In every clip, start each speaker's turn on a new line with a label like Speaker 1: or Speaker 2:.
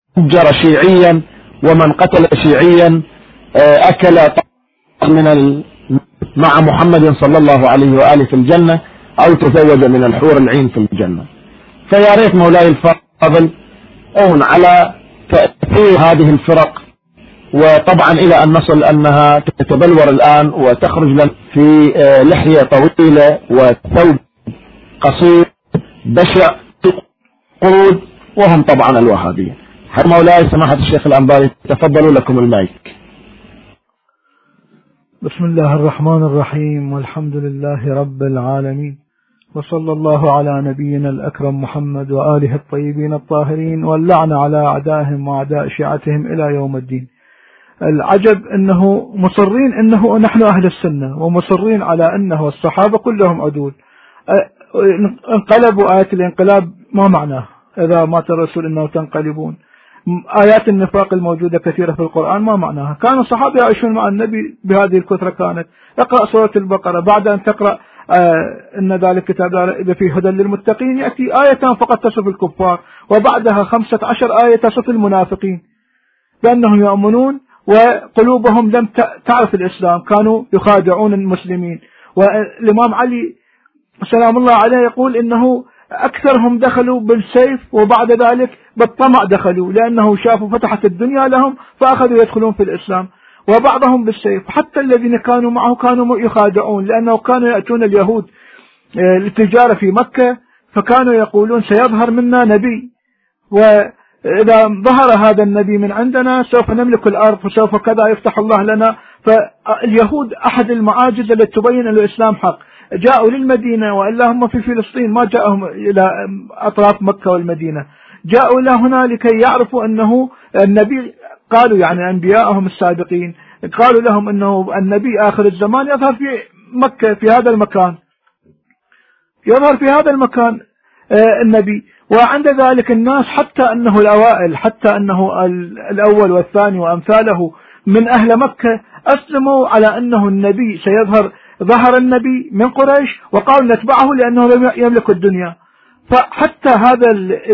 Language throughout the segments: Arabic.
Speaker 1: فجر شيعيا ومن قتل شيعيا أكل مع محمد صلى الله عليه وآله في الجنة، أو تزوج من الحور العين في الجنة. فيا ريت مولاي الفاضل أون على تأثير هذه الفرق، وطبعا إلى أن نصل أنها تتبلور الآن وتخرج لنا في لحية طويلة وثوب قصير بشع قرود، وهم طبعا الوهابية. مولاي سماحة الشيخ الأنباري تفضلوا، لكم المايك.
Speaker 2: بسم الله الرحمن الرحيم، والحمد لله رب العالمين، وصلى الله على نبينا الأكرم محمد وآله الطيبين الطاهرين، واللعنة على أعدائهم وأعداء شيعتهم إلى يوم الدين. العجب أنه مصرين أنه نحن أهل السنة، ومصرين على أنه الصحابة كلهم عدول. انقلبوا آية الانقلاب ما معناه؟ إذا مات الرسول إنه تنقلبون. آيات النفاق الموجودة كثيرة في القرآن ما معناها؟ كانوا الصحابة يعيشون مع النبي بهذه الكثرة. كانت اقرأ سورة البقرة، بعد أن تقرأ إن ذلك كتاب لا ريب فيه هدى للمتقين، يأتي آيتان فقط تصف الكفار، وبعدها 15 آية تصف المنافقين بأنهم يؤمنون وقلوبهم لم تعرف الإسلام، كانوا يخادعون المسلمين. والإمام علي سلام الله عليه يقول إنه أكثرهم دخلوا بالسيف، وبعد ذلك بالطمع دخلوا، لأنه شافوا فتحت الدنيا لهم فأخذوا يدخلون في الإسلام. وبعضهم بالسيف، حتى الذين كانوا معه كانوا يخادعون، لأنه كانوا يأتون اليهود للتجارة في مكة، فكانوا يقولون سيظهر منا نبي، وإذا ظهر هذا النبي من عندنا سوف نملك الأرض وسوف كذا يفتح الله لنا. فاليهود أحد المعاجز التي تبين أن الإسلام حق، جاءوا للمدينة، وإلا هم في فلسطين ما جاءهم إلى أطراف مكة والمدينة، جاءوا إلى هنا لكي يعرفوا أنه النبي. قالوا يعني أنبياءهم السابقين قالوا لهم أنه النبي آخر الزمان يظهر في مكة، في هذا المكان، يظهر في هذا المكان النبي. وعند ذلك الناس حتى أنه الأوائل، حتى أنه الأول والثاني وأمثاله من أهل مكة أسلموا على أنه النبي سيظهر. ظهر النبي من قريش وقالوا نتبعه لأنه لم يملك الدنيا. فحتى هذا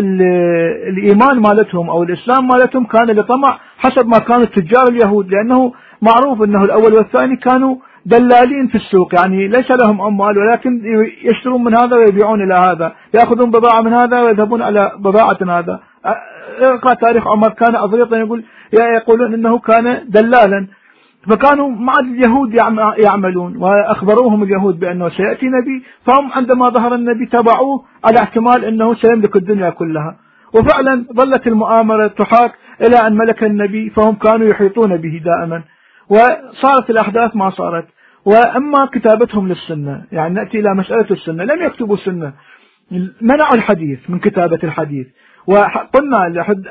Speaker 2: الإيمان مالتهم أو الإسلام مالتهم كان لطمع، حسب ما كانوا تجار اليهود، لأنه معروف أنه الأول والثاني كانوا دلالين في السوق، يعني ليس لهم أموال ولكن يشترون من هذا ويبيعون إلى هذا، يأخذون بضاعة من هذا ويذهبون على بضاعة هذا. اقرأ تاريخ عمر كان أضريطا يقولون أنه كان دلالا، فكانوا مع اليهود يعملون، وأخبروهم اليهود بأنه سيأتي نبي، فهم عندما ظهر النبي تبعوه على احتمال أنه سيملك الدنيا كلها. وفعلا ظلت المؤامرة تحاك إلى أن ملك النبي، فهم كانوا يحيطون به دائما، وصارت الأحداث ما صارت. وأما كتابتهم للسنة، يعني نأتي إلى مسألة السنة، لم يكتبوا سنة، منعوا الحديث من كتابة الحديث. وقلنا لحد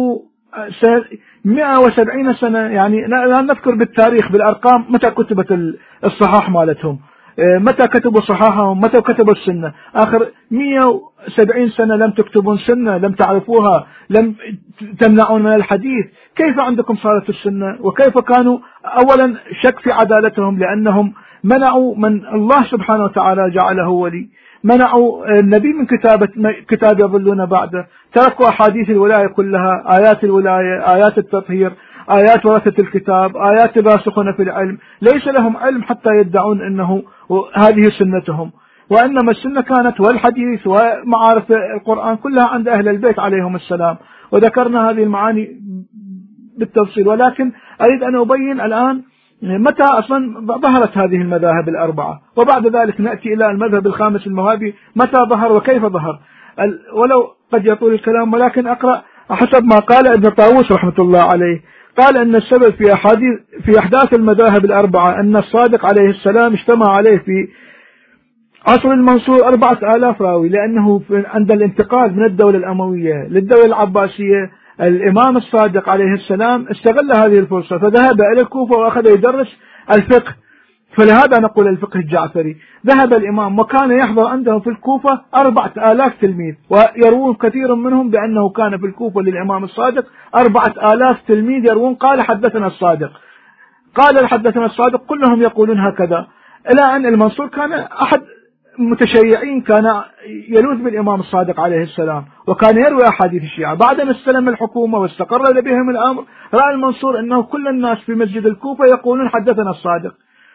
Speaker 2: 1170 سنة، يعني لا نذكر بالتاريخ بالأرقام متى كتبت الصحاح مالتهم، متى كتبوا صحاحهم، متى كتبوا السنة. آخر 170 سنة لم تكتبون سنة، لم تعرفوها، لم تمنعون من الحديث. كيف عندكم صارت السنة؟ وكيف كانوا أولا شك في عدالتهم، لأنهم منعوا من الله سبحانه وتعالى جعله ولي، منعوا النبي من كتاب يظلون بعده، تركوا أحاديث الولاية كلها، آيات الولاية، آيات التطهير، آيات ورثة الكتاب، آيات الراسخون في العلم. ليس لهم علم حتى يدعون أنه هذه سنتهم، وإنما السنة كانت والحديث ومعارف القرآن كلها عند أهل البيت عليهم السلام، وذكرنا هذه المعاني بالتفصيل. ولكن أريد أن أبين الآن متى أصلا ظهرت هذه المذاهب الأربعة، وبعد ذلك نأتي إلى المذهب الخامس الموهابي متى ظهر وكيف ظهر. ولو قد يطول الكلام، ولكن أقرأ حسب ما قال ابن طاووس رحمة الله عليه. قال أن السبب في أحداث المذاهب الأربعة أن الصادق عليه السلام اجتمع عليه في عصر المنصور 4000 راوي، لأنه عند الانتقال من الدولة الأموية للدولة العباسية الإمام الصادق عليه السلام استغل هذه الفرصة، فذهب إلى الكوفة وأخذ يدرس الفقه، فلهذا نقول الفقه الجعفري. ذهب الإمام وكان يحضر عنده في الكوفة 4000 تلميذ، ويروون كثير منهم بأنه كان في الكوفة للإمام الصادق 4000 تلميذ يروون قال حدثنا الصادق، قال حدثنا الصادق، كلهم يقولون هكذا. إلى أن المنصور كان أحد المتشيعين كان يلوذ بالإمام الصادق عليه السلام، وكان يروي أحاديث الشيعة. بعد أن استلم الحكومة واستقر بهم الأمر، رأى المنصور أنه كل الناس في مسجد الكوفة يقولون حدثنا الصادق،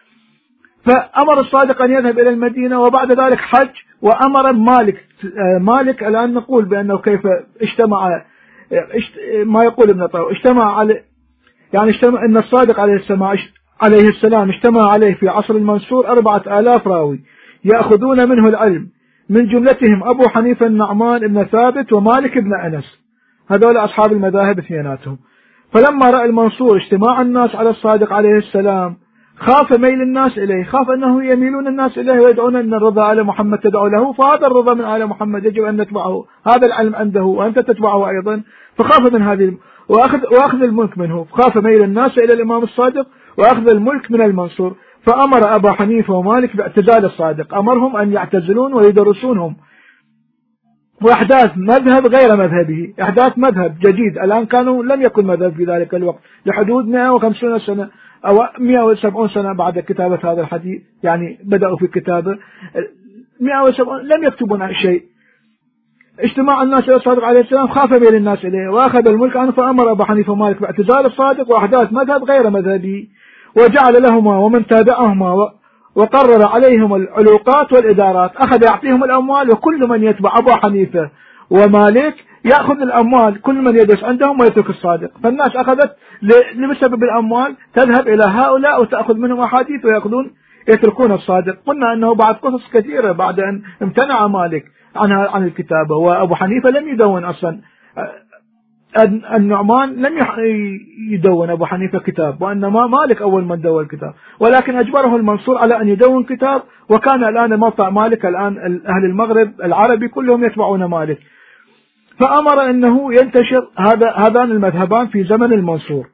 Speaker 2: فأمر الصادق أن يذهب إلى المدينة، وبعد ذلك حج، وأمر مالك الآن نقول بأنه كيف اجتمع، ما يقول ابن طاووس اجتمع أن الصادق عليه السلام اجتمع عليه في عصر المنصور 4000 راوي يأخذون منه العلم، من جملتهم أبو حنيفة النعمان بن ثابت ومالك بن أنس، هذول أصحاب المذاهب اثنيناتهم. فلما رأى المنصور اجتماع الناس على الصادق عليه السلام خاف ميل الناس إليه، خاف أنه يميلون الناس إليه ويدعون أن الرضا آل محمد تدعو له، فهذا الرضا من آل محمد يجب أن نتبعه، هذا العلم عنده وأنت تتبعه أيضا، فخاف من هذه وأخذ الملك منه، خاف ميل الناس إلى الإمام الصادق وأخذ الملك من المنصور، فأمر أبا حنيفة ومالك باعتزال الصادق، أمرهم أن يعتزلون ويدرسونهم، وإحداث مذهب غير مذهبه، إحداث مذهب جديد. الآن لم يكن مذهب في ذلك الوقت لحدود 150 سنة أو 170 سنة بعد كتابة هذا الحديث، يعني بدأوا في الكتابة 170 لم يكتبون شيء. اجتماع الناس إلى الصادق عليه السلام، خاف ميل الناس إليه وأخذ الملك عنه، فأمر أبا حنيفة ومالك باعتزال الصادق وإحداث مذهب غير مذهبه، وجعل لهما ومن تابعهما وقرر عليهم العلوقات والإدارات، أخذ يعطيهم الأموال، وكل من يتبع أبو حنيفة ومالك يأخذ الأموال، كل من يدرس عندهم ويترك الصادق. فالناس أخذت بسبب الأموال تذهب إلى هؤلاء وتأخذ منهم أحاديث ويأخذون يتركون الصادق. قلنا أنه بعد قصص كثيرة بعد أن امتنع مالك عن الكتابة، وأبو حنيفة لم يدون أصلا، النعمان لم يدون أبو حنيفة كتاب، وإنما مالك أول من دون الكتاب، ولكن أجبره المنصور على أن يدون كتاب، وكان الآن موقع مالك الآن أهل المغرب العربي كلهم يتبعون مالك، فأمر أنه ينتشر هذان المذهبان في زمن المنصور،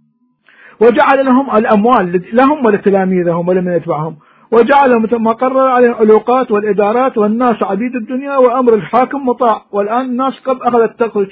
Speaker 2: وجعل لهم الأموال لهم ولتلاميذهم ولمن يتبعهم، وجعل ما قرر عليه العلوقات والإدارات، والناس عبيد الدنيا وأمر الحاكم مطاع. والآن الناس قد أخذت تدخل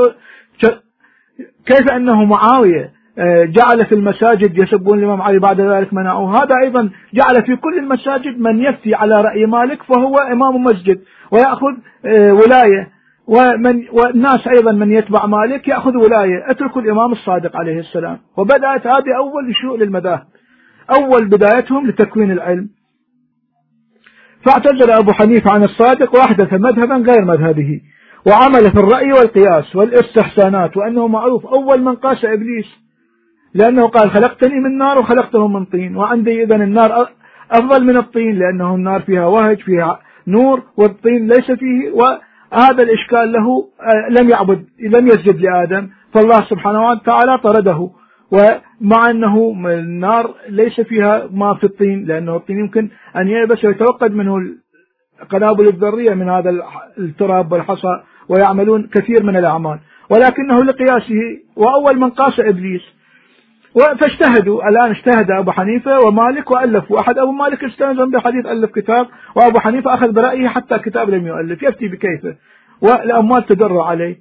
Speaker 2: كيف أنه معاوية جعل في المساجد يسبون الإمام علي، بعد ذلك منعوه، هذا أيضا جعل في كل المساجد من يفتي على رأي مالك فهو إمام مسجد ويأخذ ولاية، والناس أيضا من يتبع مالك يأخذ ولاية، اتركوا الإمام الصادق عليه السلام. وبدأت هذه أول شيء للمذاهب، أول بدايتهم لتكوين العلم. فاعتزل أبو حنيفة عن الصادق وأحدث مذهبا غير مذهبه، وعمل في الرأي والقياس والاستحسانات، وأنه معروف أول من قاس إبليس، لأنه قال خلقتني من نار وخلقته من طين، وعندي إذن النار أفضل من الطين، لأنه النار فيها وهج فيها نور والطين ليس فيه، وهذا الإشكال له لم يسجد لآدم، فالله سبحانه وتعالى طرده، ومع أنه النار ليس فيها ما في الطين، لأنه الطين يمكن أن ييبس ويتوقد منه القنابل الذرية من هذا التراب والحصى، ويعملون كثير من الأعمال، ولكنه لقياسه وأول من قاس إبليس. فاجتهدوا، الآن اجتهد أبو حنيفة ومالك وألفوا، أحد أبو مالك استلزم بحديث ألف كتاب، وأبو حنيفة أخذ برأيه حتى كتاب لم يؤلف، يفتي بكيفه والأموال تدر عليه.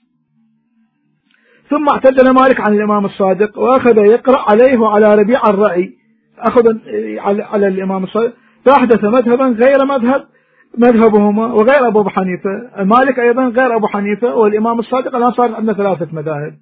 Speaker 2: ثم اعتزل مالك عن الإمام الصادق وأخذ يقرأ عليه وعلى ربيع الرأي، أخذ على الإمام الصادق، فأحدث مذهبا غير مذهبهما وغير أبو حنيفة، مالك أيضا غير أبو حنيفة والإمام الصادق، الآن صار عندنا 3 مذاهب.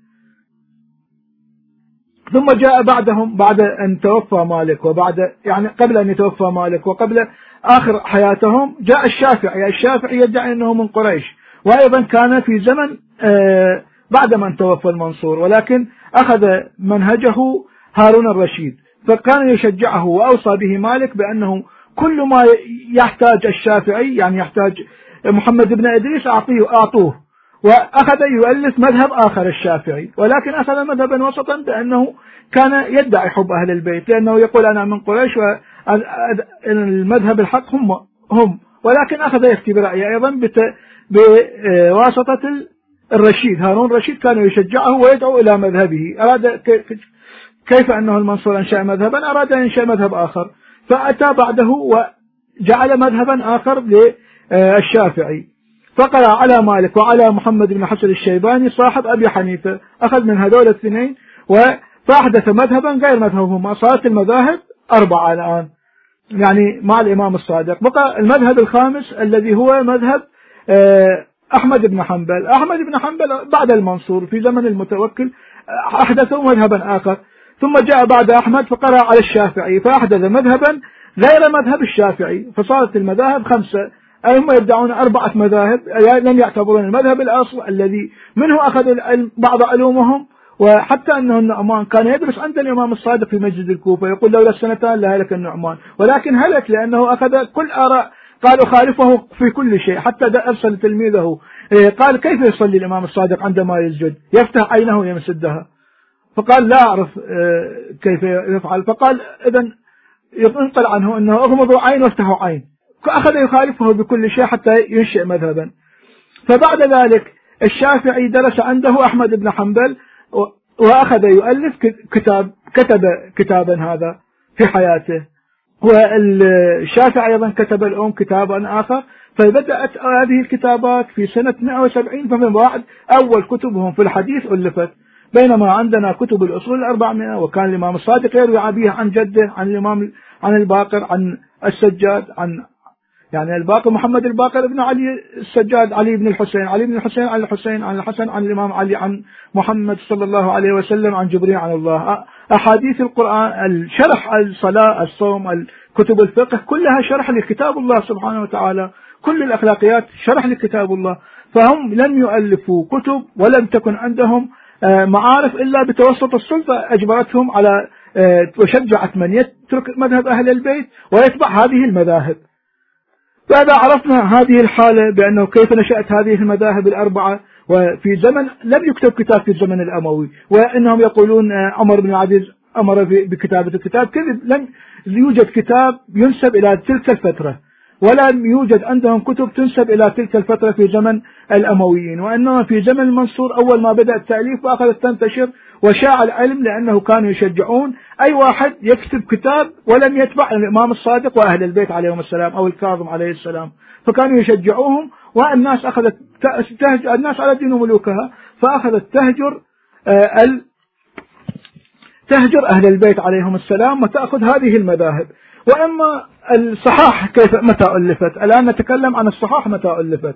Speaker 2: ثم جاء بعدهم بعد أن توفى مالك، يعني قبل أن يتوفى مالك وقبل آخر حياتهم، جاء الشافعي يدعي أنه من قريش، وأيضا كان في زمن بعد من توفى المنصور، ولكن أخذ منهجه هارون الرشيد، فكان يشجعه وأوصى به مالك بأنه كل ما يحتاج الشافعي، يعني يحتاج محمد بن إدريس أعطوه، وأخذ يؤلف مذهب آخر الشافعي، ولكن أخذ مذهبا وسطا بأنه كان يدعي حب أهل البيت، لأنه يقول أنا من قريش والمذهب الحق هم، ولكن أخذ يفتي برأيه أيضا بواسطة الرشيد، هارون الرشيد كان يشجعه ويدعو إلى مذهبه، أراد كيف أنه المنصور أنشأ مذهبا، أراد أن ينشأ مذهب آخر، فأتى بعده وجعل مذهبا آخر للشافعي، فقرأ على مالك وعلى محمد بن حسن الشيباني صاحب أبي حنيفة، أخذ من هذول الاثنين فأحدث مذهبا غير مذهبهما، صارت المذاهب 4 الآن، يعني مع الإمام الصادق. بقى المذهب الخامس الذي هو مذهب أحمد بن حنبل. أحمد بن حنبل بعد المنصور في زمن المتوكل أحدثوا مذهبا آخر، ثم جاء بعد أحمد فقرأ على الشافعي فأحدث مذهبا غير مذهب الشافعي، فصارت المذاهب 5. أي هم يدعون 4 مذاهب، لم يعتبرون المذهب الأصل الذي منه أخذ بعض علومهم. وحتى أنه النعمان كان يدرس عند الإمام الصادق في مسجد الكوفة، يقول لولا السنتان لهلك النعمان، ولكن هلك لأنه أخذ كل آراء، قالوا خالفه في كل شيء، حتى أرسل تلميذه قال كيف يصلي الإمام الصادق عندما يسجد؟ يفتح عينه ويمسدها، فقال لا أعرف كيف يفعل، فقال إذن ينقل عنه أنه أغمضوا عين وافتحوا عين، فأخذ يخالفه بكل شيء حتى ينشئ مذهبا. فبعد ذلك الشافعي درس عنده أحمد بن حنبل وأخذ يؤلف كتب كتابا هذا في حياته، والشافعي أيضا كتب كتابا آخر، فبدأت هذه الكتابات في سنة 170، فمن بعد أول كتبهم في الحديث ألفت، بينما عندنا كتب الأصول 400، وكان الإمام الصادق يروي به عن جده، عن الباقر، عن السجاد، يعني الباقر محمد الباقر ابن علي السجاد، علي بن الحسين، علي بن الحسين عن الحسين، عن الحسن عن الإمام علي، عن محمد صلى الله عليه وسلم، عن جبريل عن الله. أحاديث القرآن، الشرح، الصلاة، الصوم، كتب الفقه كلها شرح لكتاب الله سبحانه وتعالى، كل الأخلاقيات شرح لكتاب الله. فهم لم يؤلفوا كتب ولم تكن عندهم معارف إلا بتوسط السلطة أجبرتهم على وشجعت من يترك مذهب أهل البيت ويتبع هذه المذاهب. فإذا عرفنا هذه الحالة بأنه كيف نشأت هذه المذاهب 4، وفي زمن لم يكتب كتاب في الزمن الأموي، وإنهم يقولون عمر بن العزيز أمر بكتابة الكتاب، كذب، لم يوجد كتاب ينسب إلى تلك الفترة، ولم يوجد عندهم كتب تنسب إلى تلك الفترة في زمن الأمويين، وإنما في زمن المنصور أول ما بدأ التأليف وأخذت تنتشر وشاع العلم، لأنه كانوا يشجعون أي واحد يكتب كتاب ولم يتبع الإمام الصادق وأهل البيت عليهم السلام أو الكاظم عليه السلام، فكانوا يشجعوهم، والناس أخذت الناس على دين ملوكها، فأخذت تهجر أهل البيت عليهم السلام وتأخذ هذه المذاهب. وأما الصحاح كيف متى ألفت؟ الآن نتكلم عن الصحاح متى ألفت.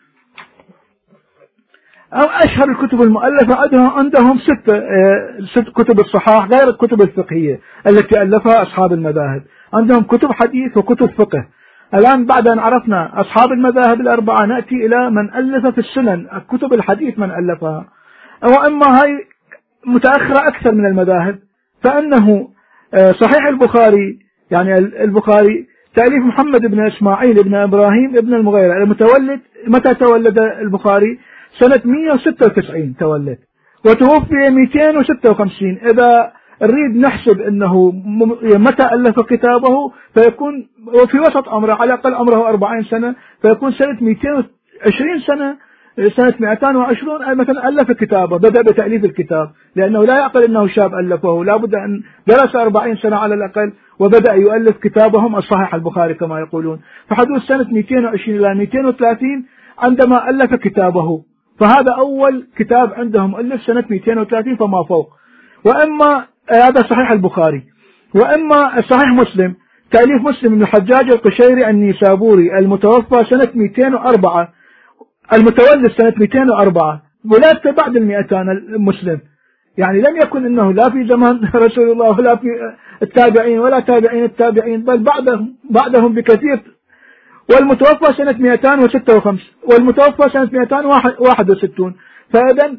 Speaker 2: أو أشهر الكتب المؤلفة عندهم 6 كتب الصحاح غير الكتب الفقهية التي ألفها أصحاب المذاهب، عندهم كتب حديث وكتب فقه. الآن بعد أن عرفنا أصحاب المذاهب 4 نأتي إلى من ألف في السنن، كتب الحديث من ألفها، وأما هاي متأخرة أكثر من المذاهب، فأنه صحيح البخاري، يعني البخاري تأليف محمد بن إسماعيل بن إبراهيم بن المغيرة المتولد. متى تولد البخاري؟ سنة 196 تولد، وتوفي 256. إذا نريد نحسب أنه متى ألف كتابه فيكون في وسط عمره، على الأقل عمره 40 سنة، فيكون سنة 220 سنة، سنة 220 مثلا ألف كتابه، بدأ بتأليف الكتاب، لأنه لا يعقل أنه شاب ألفه، لا بد أن درس 40 سنة على الأقل وبدأ يؤلف كتابهم الصحيح البخاري كما يقولون. فحدود سنة 220 إلى 230 عندما ألف كتابه، فهذا أول كتاب عندهم ألف سنة 230 فما فوق. وأما هذا صحيح البخاري. وأما صحيح مسلم تأليف مسلم بن الحجاج القشيري النيسابوري المتوفى سنة 204، المتولد سنة 204، ولادته بعد 200 المسلم، يعني لم يكن إنه لا في زمان رسول الله ولا في التابعين ولا تابعين التابعين، بل بعدهم بكثير. والمتوفى سنة 256 والمتوفى سنة 261، فإذا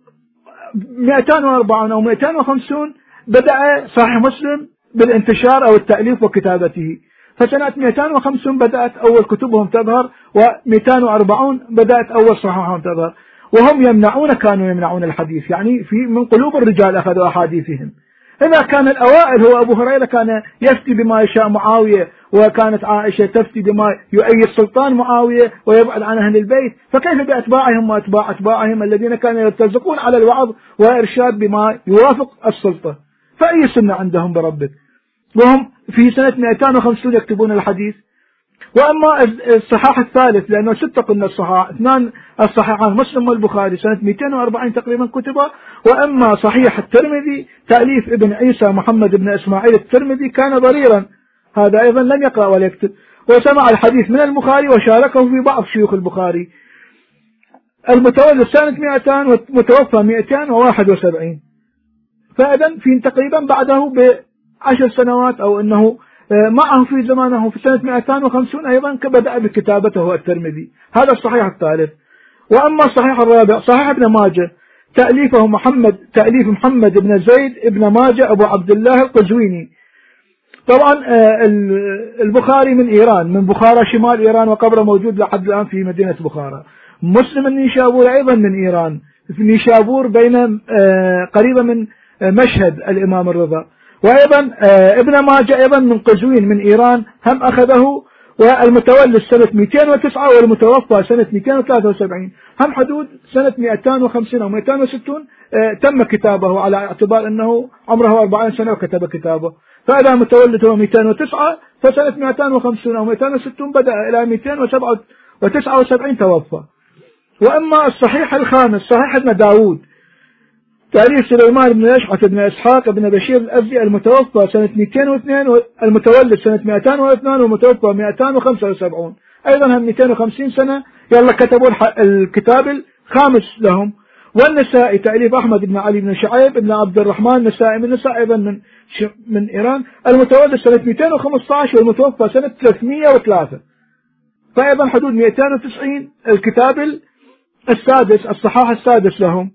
Speaker 2: 240 أو 250 بدأ صحيح مسلم بالانتشار أو التأليف وكتابته، فسنة 250 بدأت أول كتبهم تظهر، و240 بدأت أول صحيحهم تظهر، وهم كانوا يمنعون الحديث، يعني من قلوب الرجال أخذوا أحاديثهم. إذا كان الأوائل هو أبو هريرة كان يفتي بما يشاء معاوية، وكانت عائشة تفتي بما يؤيد سلطان معاوية ويبعد عن أهل البيت، فكيف بأتباعهم وأتباع أتباعهم الذين كانوا يرتزقون على الوعظ وإرشاد بما يوافق السلطة؟ فأي سنة عندهم بربك؟ وهم في سنة 250 يكتبون الحديث. وأما الصحاح الثالث، لأنه 6 قلنا الصحاح، 2 الصحيحان مسلم والبخاري سنة 240 تقريبا كتبه. وأما صحيح الترمذي تأليف ابن عيسى محمد بن إسماعيل الترمذي كان ضريرا، هذا أيضا لم يقرأ ولا يكتب، وسمع الحديث من البخاري وشاركه في بعض شيوخ البخاري. المتولد سنة 200 ومتوفى 271، فإذا في تقريبا بعده ب10 سنوات، أو أنه معه في زمانه في سنة 250 أيضا بدأ بكتابته الترمذي. هذا الصحيح الثالث. وأما الصحيح الرابع صحيح ابن ماجه، تأليف محمد بن زيد ابن ماجه أبو عبد الله القزويني. طبعا البخاري من إيران، من بخارى شمال إيران، وقبره موجود لحد الآن في مدينة بخارى. مسلم النيشابور أيضا من إيران، في نيشابور بين قريبة من مشهد الإمام الرضا. وأيضا ابن ماجه أيضا من قزوين من إيران، هم أخذه، والمتولد سنة 209 والمتوفى سنة 273، هم حدود سنة 250 أو 260 تم كتابه، على اعتبار أنه عمره 40 سنة وكتب كتابه. فإذا متولد هو 209، فسنة 250 أو 260 بدأ، إلى 279 توفى. وأما الصحيح الخامس صحيح ابن داود، تاريخ سليمان بن يشعث بن إسحاق بن بشير الأزدي، المتوفى سنة 202 والمتولد سنة 202 والمتوفى 275، أيضا هم 250 سنة. يلا كتبوا الكتاب الخامس لهم. والنسائي تأليف أحمد بن علي بن شعيب بن عبد الرحمن النسائي من النسائي أيضا من إيران، المتولد سنة 215 والمتوفى سنة 303، فأيضا حدود 290. الكتاب السادس الصحاح السادس لهم.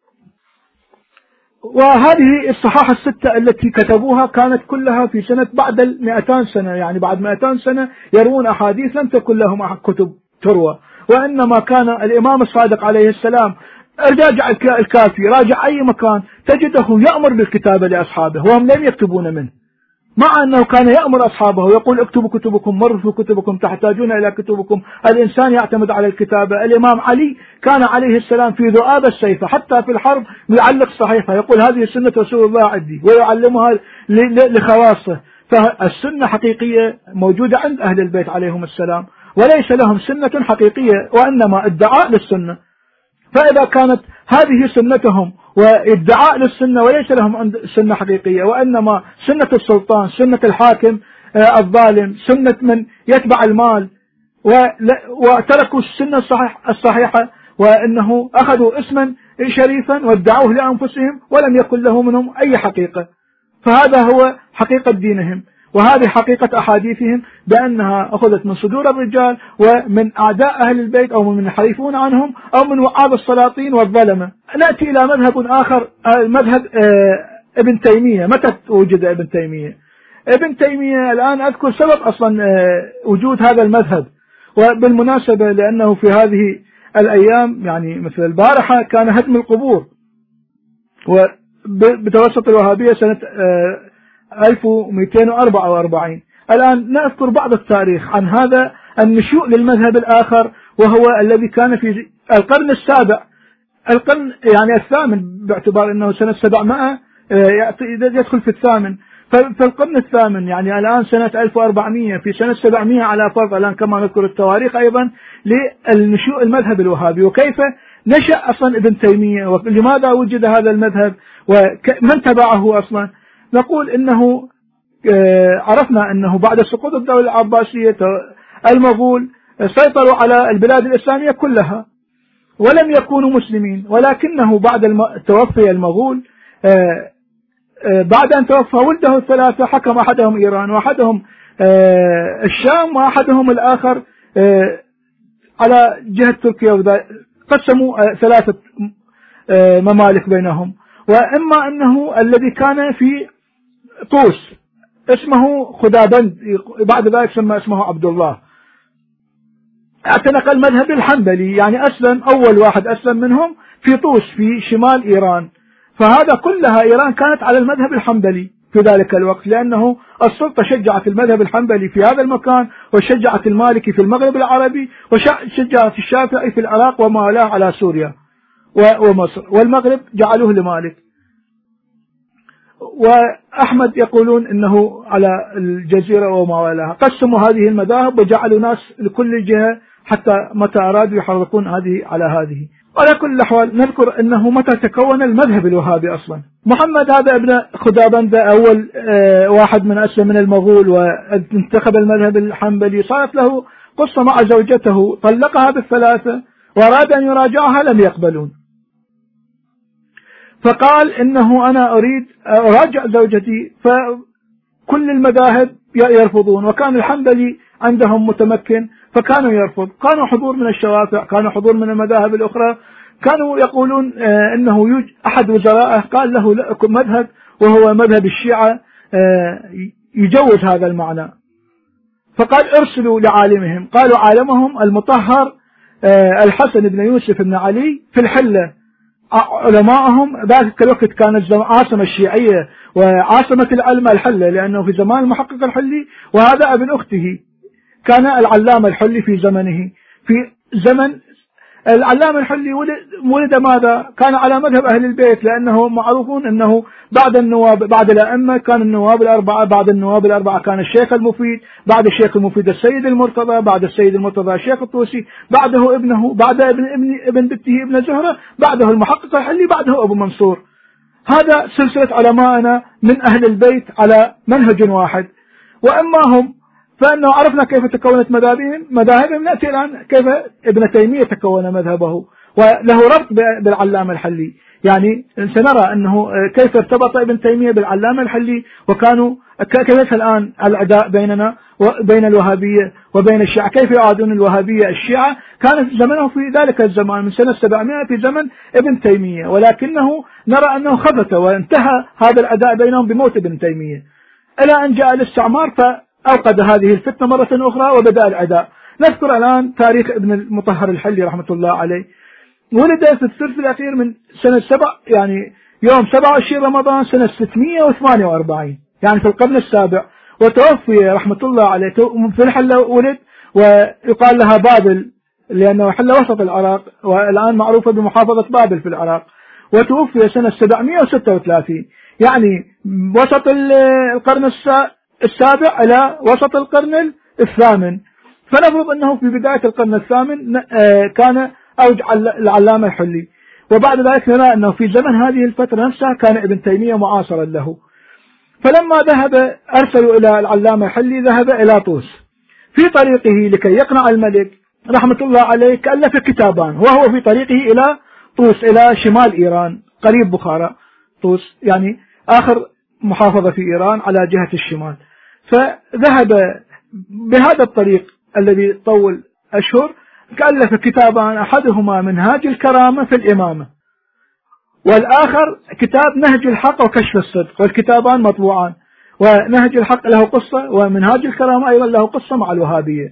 Speaker 2: وهذه الصحاح الستة التي كتبوها كانت كلها في سنة بعد 200 سنة، يعني بعد 200 سنة يروون أحاديث لم تكن لهم كتب تروى، وإنما كان الإمام الصادق عليه السلام راجع الكافي، راجع أي مكان تجده يأمر بالكتابة لأصحابه وهم لم يكتبون منه، مع أنه كان يأمر أصحابه يقول اكتبوا كتبكم، مرفوا كتبكم، تحتاجون إلى كتبكم. الإنسان يعتمد على الكتابة. الإمام علي كان عليه السلام في ذؤاب السيف حتى في الحرب يعلق صحيفة يقول هذه سنة رسول الله عندي، ويعلمها لخواصه. فالسنة حقيقية موجودة عند أهل البيت عليهم السلام، وليس لهم سنة حقيقية وإنما ادعاء للسنة. فإذا كانت هذه سنتهم وادعاء للسنة وليس لهم سنة حقيقية، وإنما سنة السلطان، سنة الحاكم الظالم، سنة من يتبع المال، وتركوا السنة الصحيحة، وإنه أخذوا اسما شريفا وادعوه لأنفسهم ولم يكن له منهم أي حقيقة. فهذا هو حقيقة دينهم، وهذه حقيقة أحاديثهم، بأنها أخذت من صدور الرجال ومن أعداء أهل البيت أو من يحرفون عنهم أو من وعاظ السلاطين والظلمة. نأتي إلى مذهب آخر، مذهب ابن تيمية. متى وجد ابن تيمية؟ ابن تيمية الآن أذكر سبب أصلا وجود هذا المذهب. وبالمناسبة لأنه في هذه الأيام يعني مثل البارحة كان هدم القبور وبتوسط الوهابية سنة 1244. الآن نذكر بعض التاريخ عن هذا النشوء للمذهب الآخر، وهو الذي كان في القرن السابع، القرن يعني الثامن، باعتبار أنه سنة 700 يدخل في الثامن. فالقرن الثامن يعني الآن سنة 1400، في سنة 700 على فرض الآن كما نذكر التواريخ أيضا للنشوء المذهب الوهابي، وكيف نشأ أصلا ابن تيمية، ولماذا وجد هذا المذهب، ومن تبعه أصلا. نقول إنه عرفنا أنه بعد سقوط الدولة العباسية المغول سيطروا على البلاد الإسلامية كلها ولم يكونوا مسلمين، ولكنه بعد توفي المغول، بعد أن توفى ولده الثلاثة، حكم أحدهم إيران وأحدهم الشام وأحدهم الآخر على جهة تركيا، قسموا 3 ممالك بينهم. وإما أنه الذي كان في طوس اسمه خدابند، بعد ذلك سمى اسمه عبد الله، اعتنق المذهب الحنبلي، يعني أسلم، أول واحد أسلم منهم في طوس في شمال إيران. فهذا كلها إيران كانت على المذهب الحنبلي في ذلك الوقت، لأنه السلطة شجعت المذهب الحنبلي في هذا المكان، وشجعت المالكي في المغرب العربي، وشجعت الشافعي في العراق وما والاه على سوريا ومصر، والمغرب جعلوه لمالك. وأحمد يقولون أنه على الجزيرة وما والاه. قسموا هذه المذاهب وجعلوا ناس لكل جهة حتى متى أرادوا يحركون هذه على هذه. على كل الأحوال نذكر أنه متى تكون المذهب الوهابي أصلا. محمد هذا ابن خدابندة أول واحد من أسلم من المغول وانتخب المذهب الحنبلي، صارت له قصة مع زوجته، طلقها بالثلاثة وأراد أن يراجعها لم يقبلون، فقال إنه أنا أريد أراجع زوجتي، فكل المذاهب يرفضون، وكان الحنبلي عندهم متمكن فكانوا يرفض، كانوا حضور من الشوافع، كانوا حضور من المذاهب الأخرى، كانوا يقولون إنه أحد وزرائه قال له لكم مذهب وهو مذهب الشيعة يجوز هذا المعنى، فقال ارسلوا لعالمهم، قالوا عالمهم المطهر الحسن بن يوسف بن علي في الحلة. علماءهم ذاك الوقت كانت عاصمة الشيعية وعاصمة العلم الحلة، لأنه في زمان المحقق الحلي وهذا ابن أخته كان العلامة الحلي في زمنه. في زمن العلامة الحلي ولد ماذا؟ كان على مذهب أهل البيت، لأنه معروفون أنه بعد النواب بعد الأئمة كان النواب الأربعة، بعد النواب الأربعة كان الشيخ المفيد، بعد الشيخ المفيد السيد المرتضى، بعد السيد المرتضى الشيخ الطوسي، بعده ابنه، بعد ابن بنته ابن زهرة، بعده المحقق الحلي، بعده أبو منصور. هذا سلسلة علمائنا من أهل البيت على منهج واحد. وأما هم فإنه عرفنا كيف تكونت مذاهبهم، نأتي الآن كيف ابن تيمية تكون مذهبه وله ربط بالعلامة الحلي. يعني سنرى أنه كيف ارتبط ابن تيمية بالعلامة الحلي، وكانوا كيف الآن العداء بيننا وبين الوهابية وبين الشيعة، كيف يعادون الوهابية الشيعة. كانت زمنه في ذلك الزمان من سنة 700 في زمن ابن تيمية، ولكنه نرى أنه خبث وانتهى هذا العداء بينهم بموت ابن تيمية، إلى أن جاء الاستعمار فأوقد هذه الفتنة مرة أخرى وبدأ العداء. نذكر الآن تاريخ ابن المطهر الحلي رحمة الله عليه. ولد في الثلث الأخير من سنة يعني يوم 27 رمضان سنة 648، يعني في القرن السابع، وتوفي رحمة الله عليه في الحلة ولد، ويقال لها بابل لأنه حلة وسط العراق، والآن معروفة بمحافظة بابل في العراق، وتوفي سنة 736، يعني وسط القرن السابع إلى وسط القرن الثامن. فنفرض أنه في بداية القرن الثامن كان أوجع العلامة الحلي، وبعد ذلك نرى أنه في زمن هذه الفترة نفسها كان ابن تيمية معاصرا له. فلما ذهب أرسلوا إلى العلامة الحلي، ذهب إلى طوس، في طريقه لكي يقنع الملك رحمة الله عليه كألف كتابان، وهو في طريقه إلى طوس إلى شمال إيران قريب بخارى. طوس يعني آخر محافظة في إيران على جهة الشمال. فذهب بهذا الطريق الذي طول أشهر، كألف كتابان، أحدهما منهاج الكرامة في الإمامة، والآخر كتاب نهج الحق وكشف الصدق، والكتابان مطبوعان، ونهج الحق له قصة ومنهاج الكرامة أيضا له قصة مع الوهابية.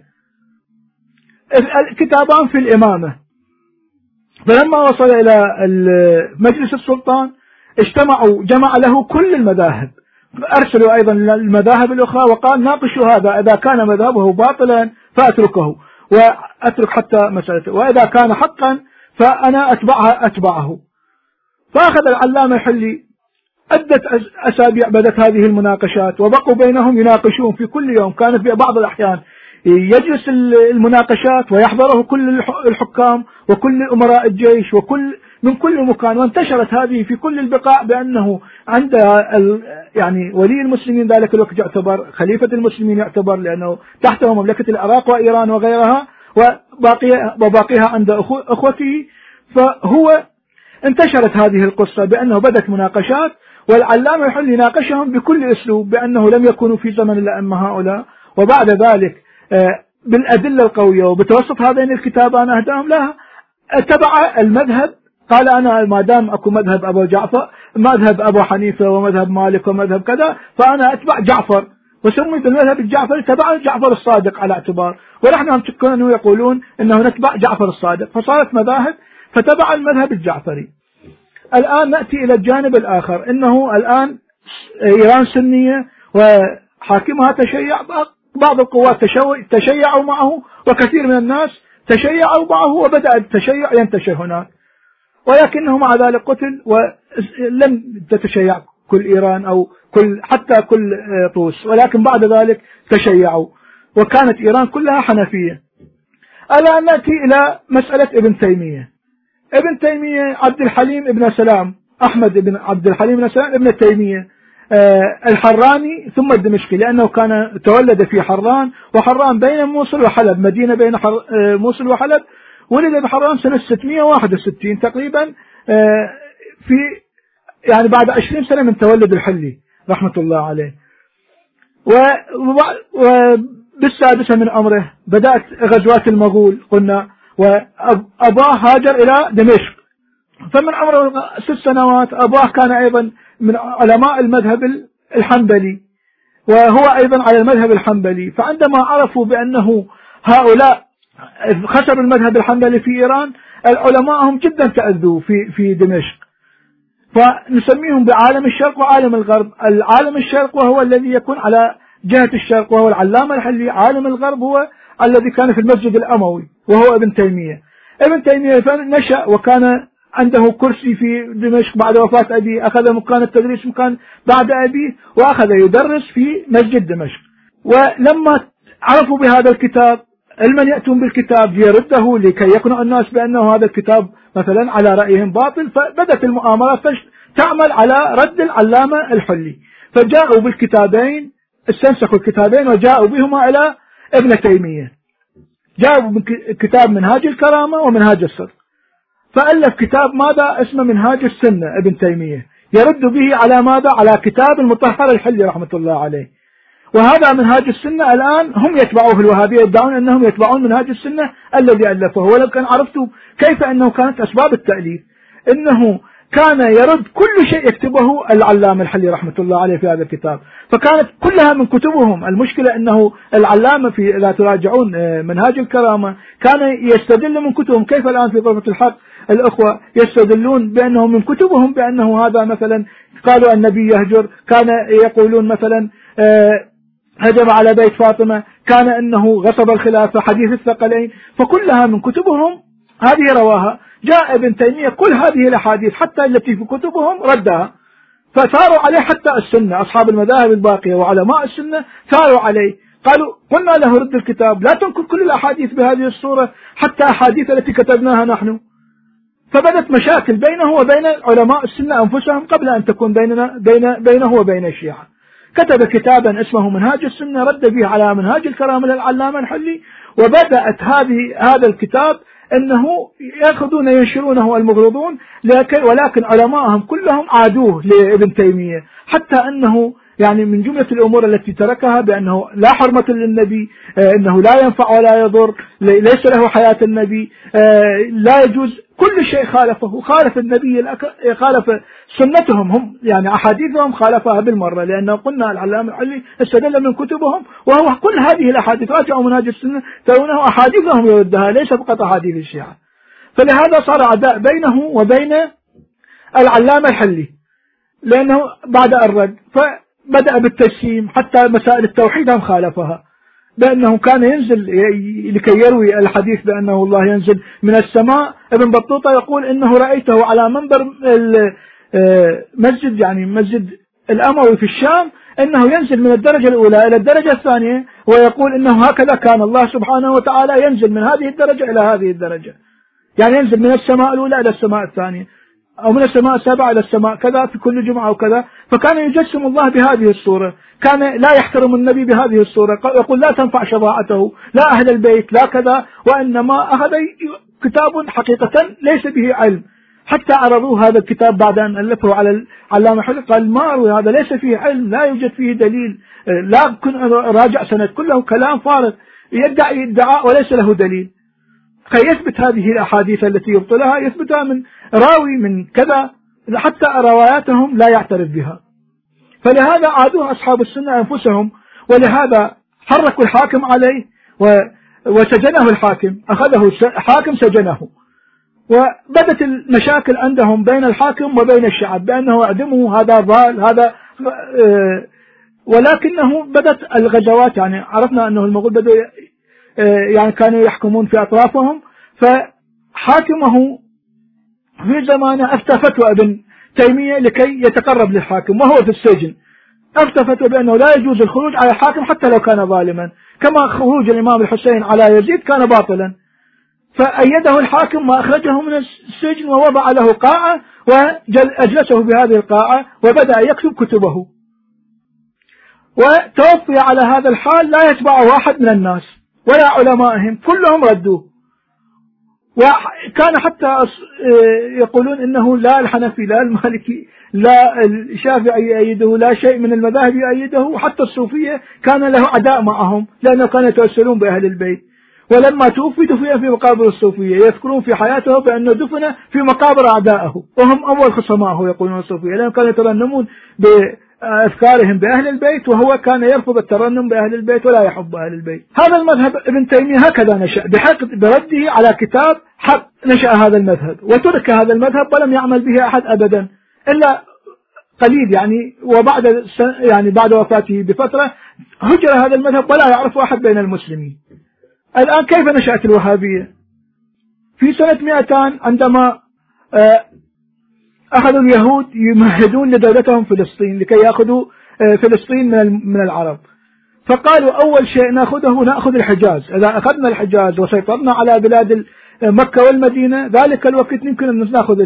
Speaker 2: الكتابان في الإمامة. فلما وصل إلى مجلس السلطان جمع له كل المذاهب، أرسلوا أيضا المذاهب الأخرى وقال ناقشوا هذا، إذا كان مذهبه باطلا فأتركه وأترك حتى مسألته، وإذا كان حقا فأنا أتبعه. فأخذ العلامة الحلي عدة أسابيع بدت هذه المناقشات، وبقوا بينهم يناقشون في كل يوم. كانت في بعض الأحيان يجلس المناقشات ويحضره كل الحكام وكل أمراء الجيش من كل مكان، وانتشرت هذه في كل البقاع بأنه عند يعني ولي المسلمين ذلك الوقت يعتبر خليفة المسلمين، يعتبر لأنه تحته مملكة العراق وإيران وغيرها، وباقيها عند أخوته. فهو انتشرت هذه القصة بأنه بدت مناقشات، والعلامة الحلي ناقشهم بكل أسلوب بأنه لم يكونوا في زمن الأئمة هؤلاء، وبعد ذلك بالأدلة القوية وبتوسط هذين الكتابان أهداهم لها اتبع المذهب. قال أنا ما دام أكو مذهب أبو جعفر، مذهب أبو حنيفة ومذهب مالك ومذهب كذا، فأنا أتبع جعفر، وسمي بالمذهب الجعفري تبع جعفر الصادق على اعتبار، ونحن كانوا يقولون أنه نتبع جعفر الصادق، فصارت مذاهب فتبع المذهب الجعفري. الآن نأتي إلى الجانب الآخر، أنه الآن إيران سنية وحاكمها تشيع، بعض القوات تشيعوا معه، وكثير من الناس تشيعوا معه، وبدأ التشيع ينتشر هناك، ولكنه مع ذلك قتل، ولم تتشيع كل إيران أو حتى كل طوس، ولكن بعد ذلك تشيعوا، وكانت إيران كلها حنفية. الآن نأتي إلى مسألة ابن تيمية. ابن تيمية عبد الحليم ابن سلام، أحمد بن عبد الحليم بن سلام ابن تيمية الحراني ثم الدمشقي، لأنه كان تولد في حران، وحران بين موصل وحلب، مدينة بين موصل وحلب. ولد بحران سنة 661 تقريبا، في يعني بعد 20 سنة من تولد الحلي رحمة الله عليه. وبالسادسة من عمره بدأت غزوات المغول قلنا، وأباه هاجر إلى دمشق. فمن عمره 6 سنوات أباه كان أيضا من علماء المذهب الحنبلي، وهو أيضا على المذهب الحنبلي. فعندما عرفوا بأنه هؤلاء خسر المذهب الحنبلي في إيران، العلماء هم جدا تأذوا في دمشق، فنسميهم بعالم الشرق وعالم الغرب. العالم الشرق وهو الذي يكون على جهة الشرق وهو العلامة الحلي، عالم الغرب هو الذي كان في المسجد الأموي وهو ابن تيمية. ابن تيمية نشأ وكان عنده كرسي في دمشق بعد وفاة أبيه، أخذ مكان التدريس مكان بعد أبيه، وأخذ يدرس في مسجد دمشق. ولما عرفوا بهذا الكتاب علما يأتون بالكتاب يرده لكي يقنع الناس بأنه هذا الكتاب مثلا على رأيهم باطل، فبدت المؤامرات تعمل على رد العلامة الحلي، فجاءوا بالكتابين، استنسخوا الكتابين وجاءوا بهما إلى ابن تيمية. جاءوا بكتاب منهاج الكرامة ومنهاج الصدق، فألف كتاب ماذا اسمه منهاج السنة ابن تيمية، يرد به على ماذا؟ على كتاب المطهر الحلي رحمة الله عليه. وهذا منهاج السنة الآن هم يتبعوه، الوهابية يدعون أنهم يتبعون منهاج السنة الذي ألفه. ولو كان عرفتوا كيف أنه كانت أسباب التأليف، إنه كان يرد كل شيء يكتبه العلامة الحلي رحمة الله عليه في هذا الكتاب، فكانت كلها من كتبهم. المشكلة أنه العلامة في لا تراجعون منهاج الكرامة كان يستدل من كتبهم، كيف الآن في طرفة الحق الأخوة يستدلون بأنه من كتبهم بأنه هذا مثلا قالوا النبي يهجر، كان يقولون مثلا هجم على بيت فاطمة، كان أنه غصب الخلافة، حديث الثقلين، فكلها من كتبهم هذه رواها. جاء ابن تيمية كل هذه الأحاديث حتى التي في كتبهم ردها، فثاروا عليه حتى السنة، أصحاب المذاهب الباقية وعلماء السنة ثاروا عليه، قالوا قلنا له رد الكتاب، لا تنقل كل الأحاديث بهذه الصورة حتى أحاديث التي كتبناها نحن. فبدت مشاكل بينه وبين علماء السنة أنفسهم قبل أن تكون بينه وبين الشيعة. كتب كتابا اسمه منهاج السنة رد به على منهاج الكرامة للعلامة الحلي، وبدأت هذا الكتاب أنه يأخذون ينشرونه المغرضون، ولكن علماءهم كلهم عادوه لابن تيمية، حتى أنه يعني من جملة الأمور التي تركها بأنه لا حرمة للنبي، أنه لا ينفع ولا يضر، ليس له حياة النبي، لا يجوز، كل شيء خالفه، خالف النبي، خالف سنتهم هم، يعني أحاديثهم خالفها بالمرة، لأنه قلنا العلامة الحلي استدل من كتبهم، وهو كل هذه الأحاديث راجعوا منهاج السنة ترونه أحاديثهم يردها، ليس فقط أحاديث الشيعة. فلهذا صار عداء بينه وبين العلامة الحلي، لأنه بعد الرد فبدأ بالتجسيم، حتى مسائل التوحيد هم خالفها، بأنه كان ينزل لكي يروي الحديث بأنه الله ينزل من السماء. ابن بطوطة يقول إنه رأيته على منبر المسجد، يعني مسجد الأموي في الشام، إنه ينزل من الدرجة الأولى إلى الدرجة الثانية، ويقول إنه هكذا كان الله سبحانه وتعالى ينزل من هذه الدرجة إلى هذه الدرجة، يعني ينزل من السماء الأولى إلى السماء الثانية، أو من السماء السابعة إلى السماء كذا في كل جمعة وكذا. فكان يجسم الله بهذه الصورة، كان لا يحترم النبي بهذه الصورة، يقول لا تنفع شفاعته، لا أهل البيت، لا كذا، وإنما أخذ كتاب حقيقة ليس به علم. حتى عرضوه هذا الكتاب بعد أن ألفه على العلامة الحلي، قال ما أروي هذا ليس فيه علم، لا يوجد فيه دليل، لا راجع سند، كله كلام فارغ، يدعي ادعاء وليس له دليل. يثبت هذه الأحاديث التي يبطلها يثبتها من راوي من كذا، حتى رواياتهم لا يعترف بها. فلهذا عادوه أصحاب السنة أنفسهم، ولهذا حركوا الحاكم عليه وسجنه الحاكم، أخذه حاكم سجنه. وبدت المشاكل عندهم بين الحاكم وبين الشعب بأنه أعدمه، هذا ضال، هذا ولكنه بدت الغزوات، يعني عرفنا أنه المغول بدأوا يعني كانوا يحكمون في أطرافهم، فحاكمه في زمانه أفتى فتوى ابن تيمية لكي يتقرب للحاكم وهو في السجن، أفتى فتوى بأنه لا يجوز الخروج على الحاكم حتى لو كان ظالما، كما خروج الإمام الحسين على يزيد كان باطلا. فأيده الحاكم وأخرجه من السجن ووضع له قاعة وأجلسه بهذه القاعة وبدأ يكتب كتبه، وتوفي على هذا الحال لا يتبعه واحد من الناس ولا علمائهم، كلهم ردوه. وكان حتى يقولون إنه لا الحنفي لا المالكي لا الشافعي يؤيده، لا شيء من المذاهب يؤيده، وحتى الصوفية كان له عداء معهم لأنه كانوا يتوسلون بأهل البيت. ولما توفي دفن في مقابر الصوفية، يذكرون في حياته بأنه دفن في مقابر أعدائه وهم أول خصمائه يقولون الصوفية، لأنهم كانوا يترنمون بأفكارهم بأهل البيت، وهو كان يرفض الترنم بأهل البيت ولا يحب أهل البيت. هذا المذهب ابن تيمية هكذا نشأ، برده على كتاب حق نشأ هذا المذهب، وترك هذا المذهب ولم يعمل به أحد أبدا إلا قليل يعني، وبعد يعني بعد وفاته بفترة هجر هذا المذهب ولا يعرف أحد بين المسلمين. الآن كيف نشأت الوهابية؟ في سنة 200 عندما أخذوا اليهود يمهدون لدولتهم فلسطين لكي يأخذوا فلسطين من العرب، فقالوا أول شيء نأخذ الحجاز، إذا أخذنا الحجاز وسيطرنا على بلاد مكة والمدينة ذلك الوقت يمكن أن نأخذ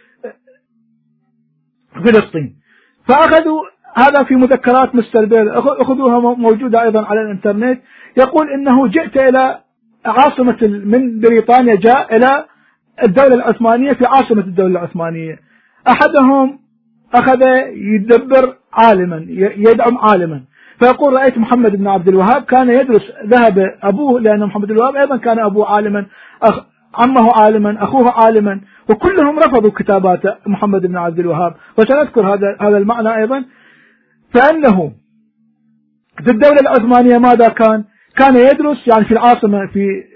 Speaker 2: فلسطين. فأخذوا هذا في مذكرات مستر بيل، أخذوها موجودة أيضا على الإنترنت، يقول إنه جئت إلى عاصمة من بريطانيا، جاء إلى الدولة العثمانية في عاصمة الدولة العثمانية. أحدهم أخذ يدبر عالما يدعم عالما، فيقول رأيت محمد بن عبد الوهاب كان يدرس، ذهب أبوه لأن محمد بن الوهاب أيضا كان أبوه عالما، عمه عالما، أخوه عالما، وكلهم رفضوا كتابات محمد بن عبد الوهاب. وسنذكر هذا المعنى أيضا. فأنه في الدولة العثمانية ماذا كان يدرس يعني في العاصمة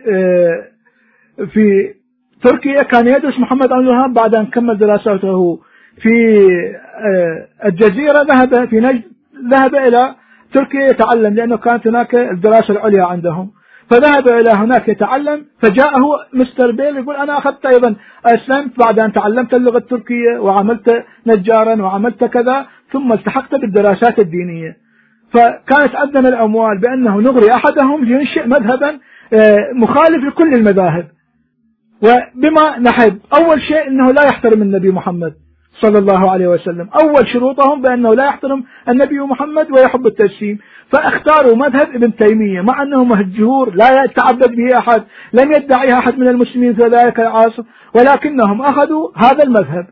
Speaker 2: في تركيا كان يدرس محمد بن الوهاب. بعد أن كمل دراسته في الجزيرة ذهب في نجد، ذهب إلى تركيا يتعلم لأنه كانت هناك الدراسة العليا عندهم، فذهب إلى هناك يتعلم. فجاءه مستر بيل يقول أنا أخذت أيضا أسلمت بعد أن تعلمت اللغة التركية وعملت نجارا وعملت كذا، ثم التحقت بالدراسات الدينية. فكانت عندنا الأموال بأنه نغري أحدهم لينشئ مذهبا مخالف لكل المذاهب. وبما نحب أول شيء أنه لا يحترم النبي محمد صلى الله عليه وسلم، أول شروطهم بأنه لا يحترم النبي محمد ويحب التجسيم. فاختاروا مذهب ابن تيمية مع أنه مهجور لا يتعبد به أحد، لم يدعيها أحد من المسلمين في ذلك العصر، ولكنهم أخذوا هذا المذهب.